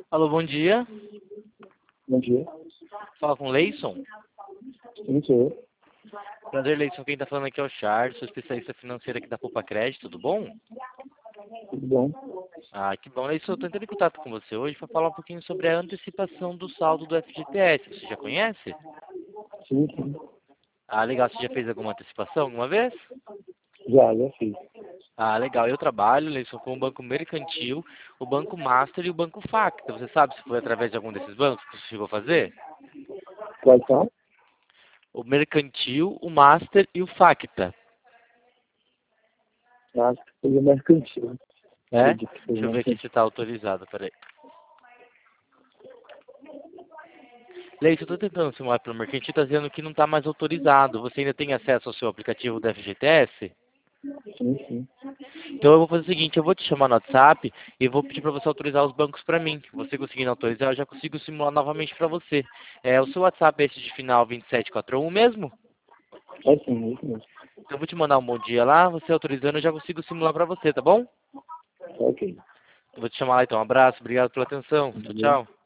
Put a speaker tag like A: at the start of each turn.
A: Alô, bom dia.
B: Bom dia.
A: Fala com o Leison.
B: Sim, sou eu.
A: Prazer, Leison. Quem tá falando aqui é o Charles, sou especialista financeiro aqui da Poupa Crédito, tudo bom?
B: Tudo bom?
A: Ah, que bom, Leison. Eu tô entrando em contato com você hoje para falar um pouquinho sobre a antecipação do saldo do FGTS. Você já conhece?
B: Sim, sim.
A: Ah, legal. Você já fez alguma antecipação alguma vez?
B: Já fiz.
A: Ah, legal. Eu trabalho, Leison, com o Banco Mercantil, o Banco Master e o Banco Facta. Você sabe se foi através de algum desses bancos que você chegou a fazer?
B: Quais são?
A: O Mercantil, o Master e o Facta.
B: Acho que foi o mercantil.
A: É?
B: Acredito que foi o
A: Deixa eu ver aqui se
B: mercantil.
A: está autorizado, peraí. Leite, eu estou tentando simular pelo Mercantil, está dizendo que não está mais autorizado. Você ainda tem acesso ao seu aplicativo da FGTS?
B: Sim, sim.
A: Então eu vou fazer o seguinte, eu vou te chamar no WhatsApp e vou pedir para você autorizar os bancos para mim. Você conseguindo autorizar, eu já consigo simular novamente para você. O seu WhatsApp é esse de final 2741 mesmo?
B: É sim, é isso mesmo.
A: Então eu vou te mandar um bom dia lá, você autorizando, eu já consigo simular para você, tá bom?
B: Tá ok.
A: Eu vou te chamar lá então. Um abraço, obrigado pela atenção. Tchau,
B: Valeu.
A: tchau.